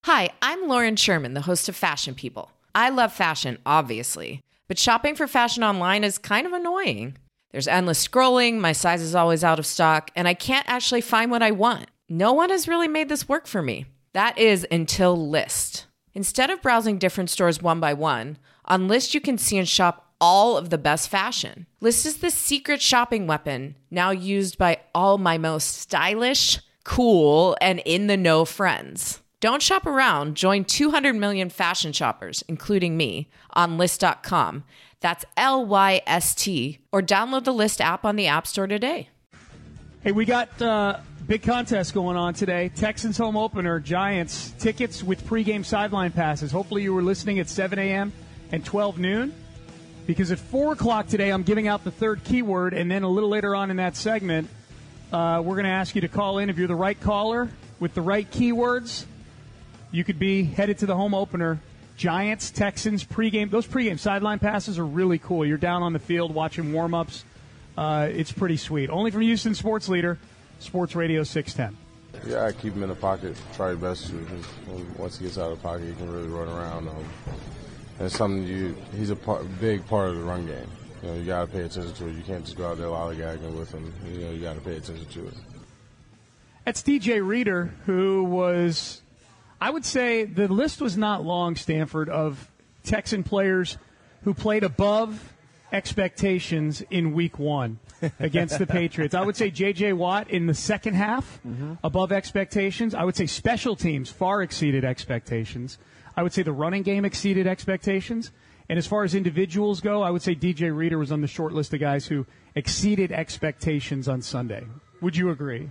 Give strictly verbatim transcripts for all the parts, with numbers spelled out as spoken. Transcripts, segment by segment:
Hi, I'm Lauren Sherman, the host of Fashion People. I love fashion, obviously, but shopping for fashion online is kind of annoying. There's endless scrolling, my size is always out of stock, and I can't actually find what I want. No one has really made this work for me. That is until Lyst. Instead of browsing different stores one by one, on Lyst you can see and shop all of the best fashion. Lyst is the secret shopping weapon, now used by all my most stylish, cool, and in-the-know friends. Don't shop around. Join two hundred million fashion shoppers, including me, on Lyst dot com. That's L Y S T. Or download the Lyst app on the App Store today. Hey, we got uh, big contest going on today. Texans home opener, Giants, tickets with pregame sideline passes. Hopefully you were listening at seven a.m. and twelve noon. Because at four o'clock today, I'm giving out the third keyword. And then a little later on in that segment, uh, we're going to ask you to call in. If you're the right caller with the right keywords, you could be headed to the home opener. Giants, Texans, pregame. Those pregame sideline passes are really cool. You're down on the field watching warm-ups. Uh, it's pretty sweet. Only from Houston Sports Leader, Sports Radio six ten. Yeah, I keep him in the pocket. Try your best to. Because once he gets out of the pocket, he can really run around. Um, and it's something you. He's a part, big part of the run game. You know, you got to pay attention to it. You can't just go out there lollygagging with him. You know, you got to pay attention to it. That's D J Reader, who was. I would say the list was not long, Stanford, of Texan players who played above expectations in week one against the Patriots. I would say J J. Watt in the second half, mm-hmm. above expectations. I would say special teams far exceeded expectations. I would say the running game exceeded expectations. And as far as individuals go, I would say D J Reader was on the short list of guys who exceeded expectations on Sunday. Would you agree?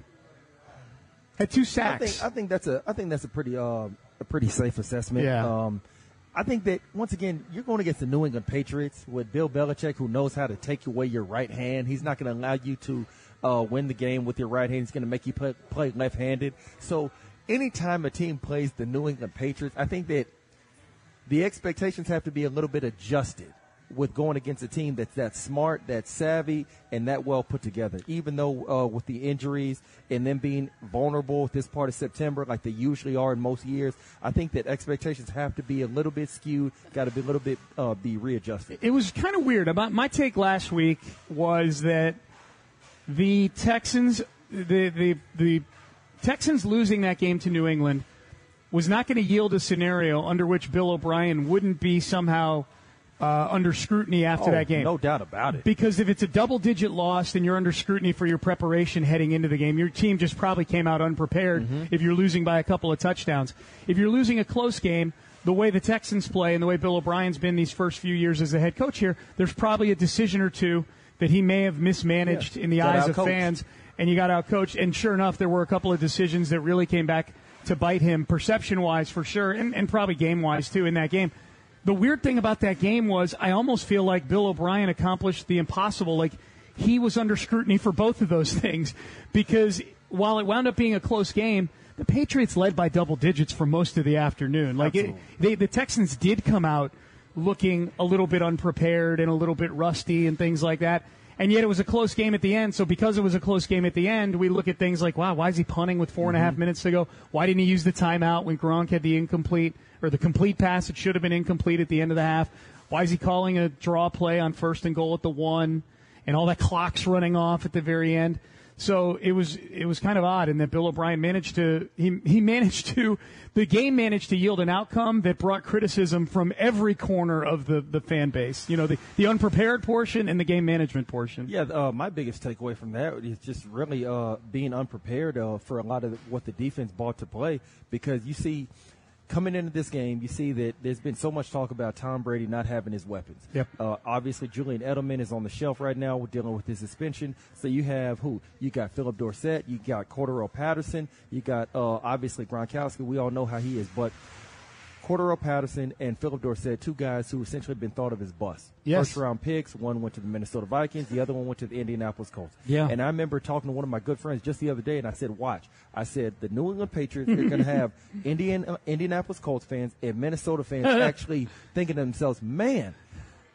Had two sacks. I think, I think that's a I think that's a pretty uh, a pretty safe assessment. Yeah. Um, I think that once again you're going against the New England Patriots with Bill Belichick, who knows how to take away your right hand. He's not going to allow you to uh, win the game with your right hand. He's going to make you play, play left-handed. So anytime a team plays the New England Patriots, I think that the expectations have to be a little bit adjusted with going against a team that's that smart, that savvy, and that well put together. Even though uh, with the injuries and them being vulnerable this part of September like they usually are in most years, I think that expectations have to be a little bit skewed, got to be a little bit uh, be readjusted. It was kind of weird. About my take last week was that the Texans, the the the Texans losing that game to New England was not going to yield a scenario under which Bill O'Brien wouldn't be somehow Uh, under scrutiny after oh, that game. No doubt about it. Because if it's a double-digit loss, then you're under scrutiny for your preparation heading into the game. Your team just probably came out unprepared mm-hmm. if you're losing by a couple of touchdowns. If you're losing a close game, the way the Texans play and the way Bill O'Brien's been these first few years as the head coach here, there's probably a decision or two that he may have mismanaged yeah. in the got eyes of fans, and you got out-coached. And sure enough, there were a couple of decisions that really came back to bite him, perception-wise for sure, and, and probably game-wise too in that game. The weird thing about that game was I almost feel like Bill O'Brien accomplished the impossible. Like, he was under scrutiny for both of those things because while it wound up being a close game, the Patriots led by double digits for most of the afternoon. Like, it, they, the Texans did come out looking a little bit unprepared and a little bit rusty and things like that. And yet it was a close game at the end. So because it was a close game at the end, we look at things like, wow, why is he punting with four and a half minutes to go? Why didn't he use the timeout when Gronk had the incomplete or the complete pass that should have been incomplete at the end of the half? Why is he calling a draw play on first and goal at the one and all that clock's running off at the very end? So it was it was kind of odd in that Bill O'Brien managed to he he managed to the game managed to yield an outcome that brought criticism from every corner of the, the fan base. You know, the, the unprepared portion and the game management portion. Yeah, uh, my biggest takeaway from that is just really uh, being unprepared uh, for a lot of what the defense brought to play, because you see coming into this game, you see that there's been so much talk about Tom Brady not having his weapons. Yep. Uh, obviously, Julian Edelman is on the shelf right now. We're dealing with his suspension. So you have who? You got Philip Dorsett. You got Cordero Patterson. You got, uh, obviously, Gronkowski. We all know how he is. But Cordero Patterson and Philip Dorsett, two guys who essentially have been thought of as busts. Yes. First-round picks. One went to the Minnesota Vikings. The other one went to the Indianapolis Colts. Yeah. And I remember talking to one of my good friends just the other day, and I said, watch. I said, the New England Patriots are going to have Indian, uh, Indianapolis Colts fans and Minnesota fans actually thinking to themselves, man,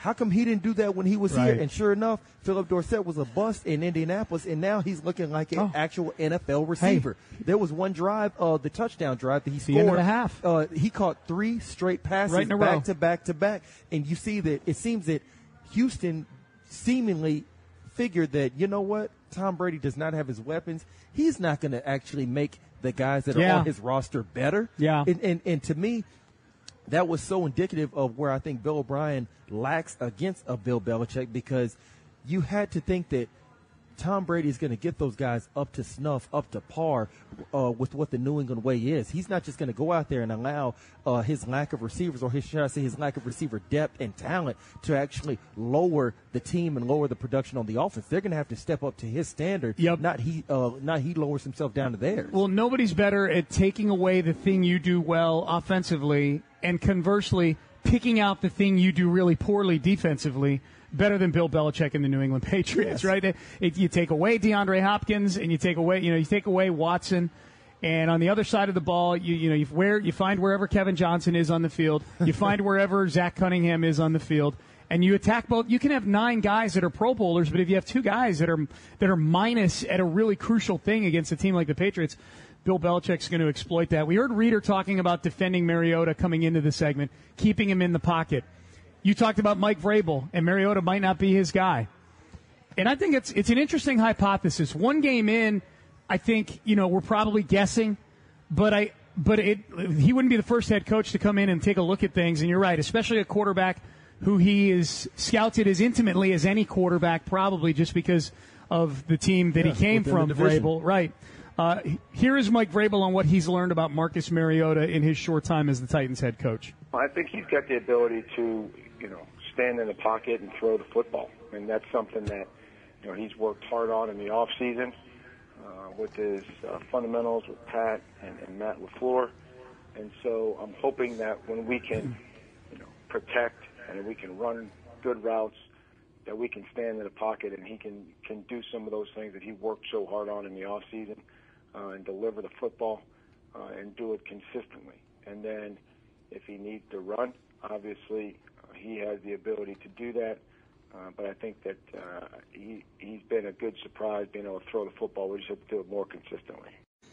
How come he didn't do that when he was Right. here? And sure enough, Philip Dorsett was a bust in Indianapolis, and now he's looking like an Oh. actual N F L receiver. There was one drive, uh, the touchdown drive that he The scored. end of the half. Uh, he caught three straight passes Right in a back row. to back to back, and you see that it seems that Houston seemingly figured that, you know what, Tom Brady does not have his weapons. He's not going to actually make the guys that are Yeah. on his roster better. Yeah. And, and, and to me, that was so indicative of where I think Bill O'Brien lacks against a Bill Belichick, because you had to think that Tom Brady is going to get those guys up to snuff, up to par uh, with what the New England way is. He's not just going to go out there and allow uh, his lack of receivers, or his, should I say, his lack of receiver depth and talent to actually lower the team and lower the production on the offense. They're going to have to step up to his standard. Yep. Not he, uh, not he lowers himself down to theirs. Well, nobody's better at taking away the thing you do well offensively, and conversely, picking out the thing you do really poorly defensively, better than Bill Belichick and the New England Patriots, Yes. right? It, it, you take away DeAndre Hopkins, and you take away, you know, you take away Watson, and on the other side of the ball, you you know, you where you find wherever Kevin Johnson is on the field, you find wherever Zach Cunningham is on the field, and you attack both. You can have nine guys that are Pro Bowlers, but if you have two guys that are that are minus at a really crucial thing against a team like the Patriots, Bill Belichick's going to exploit that. We heard Reeder talking about defending Mariota coming into the segment, keeping him in the pocket. You talked about Mike Vrabel, and Mariota might not be his guy. And I think it's it's an interesting hypothesis. One game in, I think, you know, we're probably guessing, but I but it he wouldn't be the first head coach to come in and take a look at things. And you're right, especially a quarterback who he is scouted as intimately as any quarterback, probably just because of the team that Yeah, he came within from, the division. Vrabel. Right. Uh, here is Mike Vrabel on what he's learned about Marcus Mariota in his short time as the Titans head coach. I think he's got the ability to, you know, stand in the pocket and throw the football, and that's something that, you know, he's worked hard on in the off season uh, with his uh, fundamentals with Pat and, and Matt LaFleur, and so I'm hoping that when we can, you know, protect and we can run good routes, that we can stand in the pocket and he can can do some of those things that he worked so hard on in the off season uh, and deliver the football uh, and do it consistently, and then if he needs to run, obviously uh, he has the ability to do that. Uh, but I think that uh, he, he's been a good surprise being able to throw the football. We just have to do it more consistently.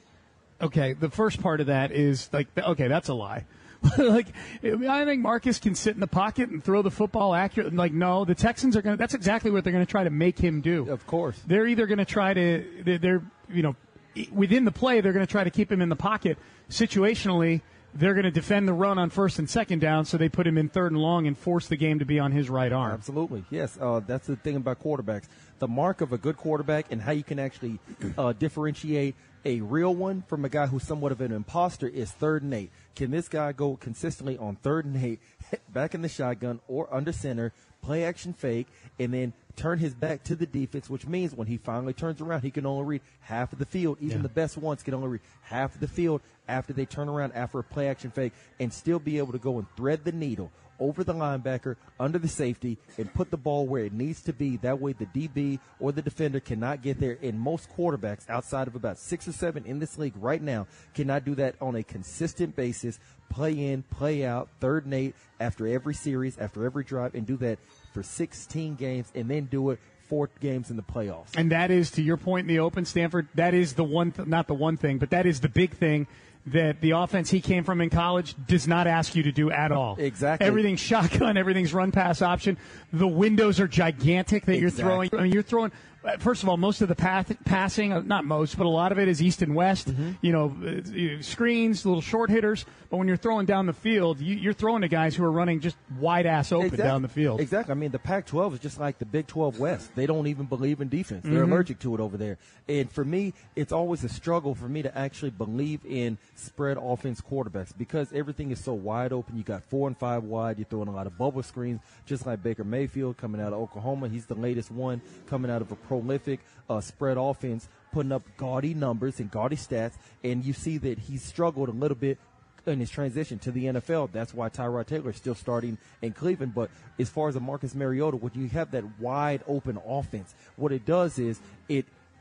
Okay, the first part of that is like, okay, that's a lie. Like, I think Marcus can sit in the pocket and throw the football accurately. Like, no, the Texans are going to, that's exactly what they're going to try to make him do. Of course. They're either going to try to, they're, they're, you know, within the play, they're going to try to keep him in the pocket. Situationally, they're going to defend the run on first and second down, so they put him in third and long and force the game to be on his right arm. Absolutely, yes. Uh, that's the thing about quarterbacks. The mark of a good quarterback and how you can actually uh, differentiate a real one from a guy who's somewhat of an imposter is third and eight. Can this guy go consistently on third and eight, back in the shotgun or under center, play action fake, and then turn his back to the defense, which means when he finally turns around, he can only read half of the field. Even Yeah. the best ones can only read half of the field after they turn around after a play action fake and still be able to go and thread the needle over the linebacker, under the safety, and put the ball where it needs to be. That way the D B or the defender cannot get there. And most quarterbacks, outside of about six or seven in this league right now, cannot do that on a consistent basis, play in, play out, third and eight after every series, after every drive, and do that for sixteen games, and then do it four games in the playoffs. And that is, to your point in the open, Stanford, that is the one, th- not the one thing, but that is the big thing that the offense he came from in college does not ask you to do at all. Exactly. Everything's shotgun, everything's run pass option. The windows are gigantic that you're Exactly. throwing. I mean, you're throwing, first of all, most of the path, passing, uh, not most, but a lot of it is east and west. Mm-hmm. You know, uh, you- screens, little short hitters. But when you're throwing down the field, you, you're throwing to guys who are running just wide ass open Exactly. down the field. Exactly. I mean, the Pac twelve is just like the Big twelve West. They don't even believe in defense. They're Mm-hmm. allergic to it over there. And for me, it's always a struggle for me to actually believe in spread offense quarterbacks because everything is so wide open. You got four and five wide. You're throwing a lot of bubble screens, just like Baker Mayfield coming out of Oklahoma. He's the latest one coming out of a prolific uh, spread offense, putting up gaudy numbers and gaudy stats. And you see that he's struggled a little bit in his transition to the N F L. That's why Tyrod Taylor is still starting in Cleveland. But as far as a Marcus Mariota, when you have that wide open offense, what it does is it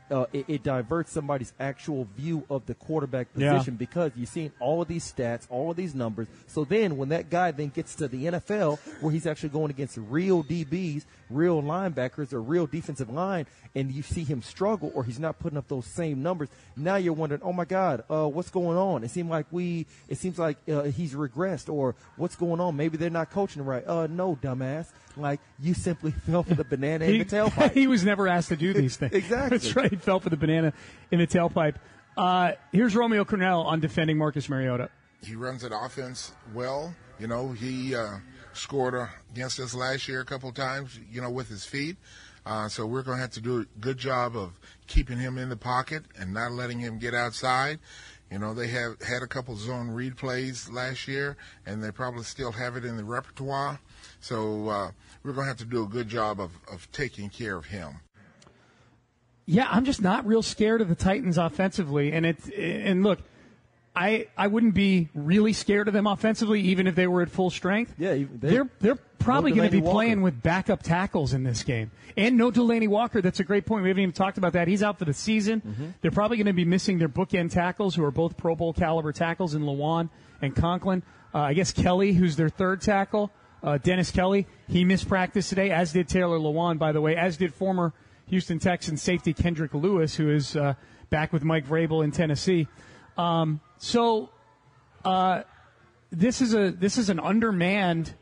uh, it, it diverts somebody's actual view of the quarterback position Yeah. because you're seeing all of these stats, all of these numbers. So then when that guy then gets to the N F L where he's actually going against real D Bs, real linebackers, or real defensive line, and you see him struggle or he's not putting up those same numbers, now you're wondering, oh my God, uh, what's going on? It seems like we, it seems like uh, he's regressed, or what's going on? Maybe they're not coaching him right. Uh, no, dumbass. Like, you simply fell for the banana in he, the tailpipe. he was never asked to do these things. Exactly. That's right. He fell for the banana in the tailpipe. Uh, here's Romeo Crennel on defending Marcus Mariota. He runs an offense well. You know, he uh, scored uh, against us last year a couple of times, you know, with his feet. Uh, so we're going to have to do a good job of keeping him in the pocket and not letting him get outside. You know, they have had a couple zone read plays last year, and they probably still have it in the repertoire. So uh, we're going to have to do a good job of, of taking care of him. Yeah, I'm just not real scared of the Titans offensively. And it, and look, I I wouldn't be really scared of them offensively, even if they were at full strength. Yeah, they- they're they're probably No going to be Delaney Walker. playing with backup tackles in this game, and no Delaney Walker. That's a great point. We haven't even talked about that. He's out for the season. Mm-hmm. They're probably going to be missing their bookend tackles, who are both Pro Bowl caliber tackles in Lewan and Conklin. Uh, I guess Kelly, who's their third tackle, uh, Dennis Kelly, he missed practice today, as did Taylor Lewan, by the way, as did former Houston Texans safety Kendrick Lewis, who is uh, back with Mike Vrabel in Tennessee. Um, so. Uh, this is a this is an undermanned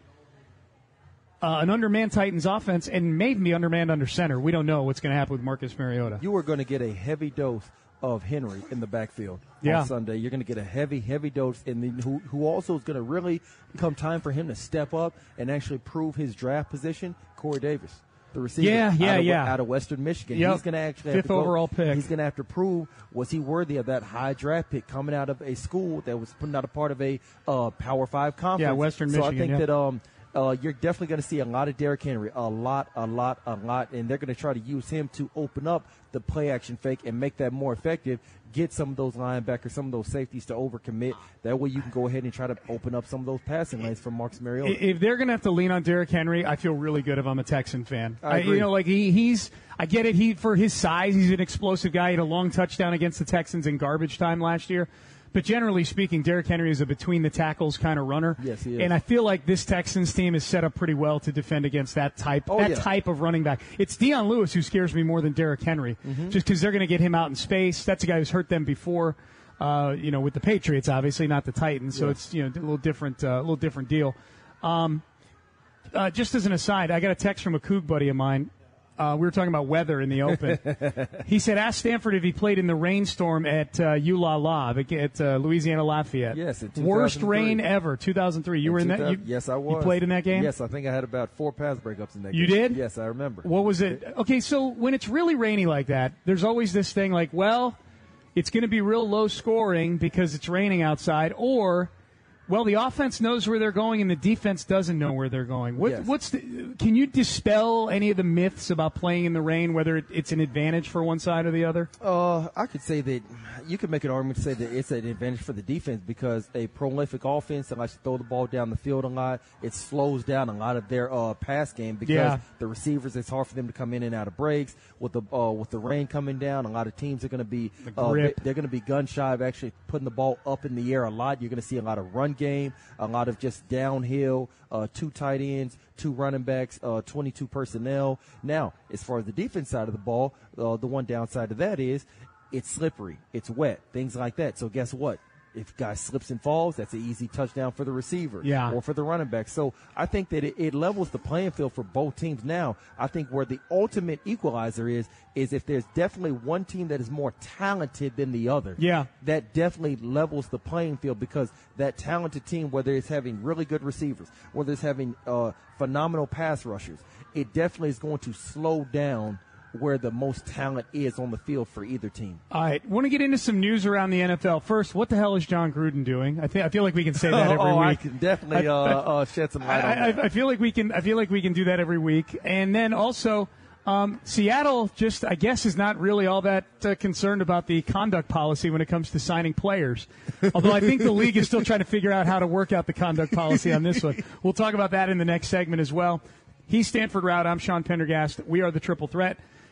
uh, an undermanned Titans offense, and maybe undermanned under center. We don't know what's going to happen with Marcus Mariota. You are going to get a heavy dose of Henry in the backfield Yeah. on Sunday. You're going to get a heavy, heavy dose, and then who, who also is going to really come time for him to step up and actually prove his draft position, Corey Davis. The receiver Yeah, yeah, out of, yeah. out of Western Michigan. Yep. He's going to actually have Fifth to go- overall pick. He's going to have to prove, was he worthy of that high draft pick coming out of a school that was putting out a part of a uh, Power Five conference. Yeah, Western so Michigan, I think yeah. that um, uh, you're definitely going to see a lot of Derrick Henry, a lot, a lot, a lot, and they're going to try to use him to open up the play action fake and make that more effective. Get some of those linebackers, some of those safeties to overcommit. That way you can go ahead and try to open up some of those passing lanes for Marcus Mariota. If they're going to have to lean on Derrick Henry, I feel really good if I'm a Texan fan. I agree. You know, like he, he's, I get it. He for his size, he's an explosive guy. He had a long touchdown against the Texans in garbage time last year. But generally speaking, Derrick Henry is a between the tackles kind of runner. Yes, he is. And I feel like this Texans team is set up pretty well to defend against that type Oh, that yeah. type of running back. It's Deion Lewis who scares me more than Derrick Henry, Mm-hmm. just because they're going to get him out in space. That's a guy who's hurt them before. Uh, you know, with the Patriots, obviously not the Titans, so Yes. it's you know a little different, uh, a little different deal. Um, uh, just as an aside, I got a text from a Coug buddy of mine. Uh, we were talking about weather in the open. He said, ask Stanford if he played in the rainstorm at uh, U La La, at uh, Louisiana Lafayette. Yes, in Worst two thousand three. rain ever, two thousand three. You were in that? You, yes, I was. You played in that game? Yes, I think I had about four pass breakups in that You game. did? Yes, I remember. What was it? Okay, so when it's really rainy like that, there's always this thing like, well, it's going to be real low scoring because it's raining outside, or, well, the offense knows where they're going and the defense doesn't know where they're going. What, Yes. What's the, can you dispel any of the myths about playing in the rain, whether it, it's an advantage for one side or the other? Uh, I could say that you could make an argument to say that it's an advantage for the defense because a prolific offense that likes to throw the ball down the field a lot, it slows down a lot of their uh, pass game because Yeah. the receivers, it's hard for them to come in and out of breaks. With the uh, with the rain coming down, a lot of teams are going to be uh, grip. they- they're going to be gun shy of actually putting the ball up in the air a lot. You're going to see a lot of run game, a lot of just downhill, uh, two tight ends, two running backs, uh, twenty-two personnel. Now, as far as the defense side of the ball, uh, the one downside to that is it's slippery, it's wet, things like that. So guess what? If guy slips and falls, that's an easy touchdown for the receiver Yeah. or for the running back. So I think that it, it levels the playing field for both teams now. I think where the ultimate equalizer is, is if there's definitely one team that is more talented than the other. Yeah. That definitely levels the playing field because that talented team, whether it's having really good receivers, whether it's having uh, phenomenal pass rushers, it definitely is going to slow down where the most talent is on the field for either team. All right, want to get into some news around the N F L. First, what the hell is John Gruden doing? I think I feel like we can say that every oh, week. I can definitely I- uh, I- uh, shed some light I, on I, that. I feel like we can. I feel like we can do that every week. And then also, um, Seattle just, I guess, is not really all that uh, concerned about the conduct policy when it comes to signing players. Although I think the league is still trying to figure out how to work out the conduct policy on this one. We'll talk about that in the next segment as well. He's Stanford Route. I'm Sean Pendergast. We are the Triple Threat.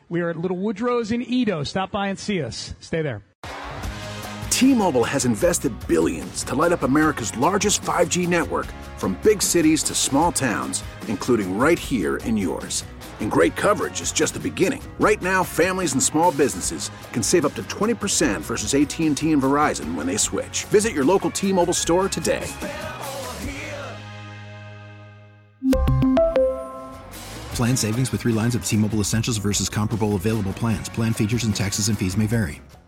We are at Little Woodrow's in Edo. Stop by and see us. Stay there. T-Mobile has invested billions to light up America's largest five G network, from big cities to small towns, including right here in yours. And great coverage is just the beginning. Right now, families and small businesses can save up to twenty percent versus A T and T and Verizon when they switch. Visit your local T-Mobile store today. Plan savings with three lines of T-Mobile Essentials versus comparable available plans. Plan features and taxes and fees may vary.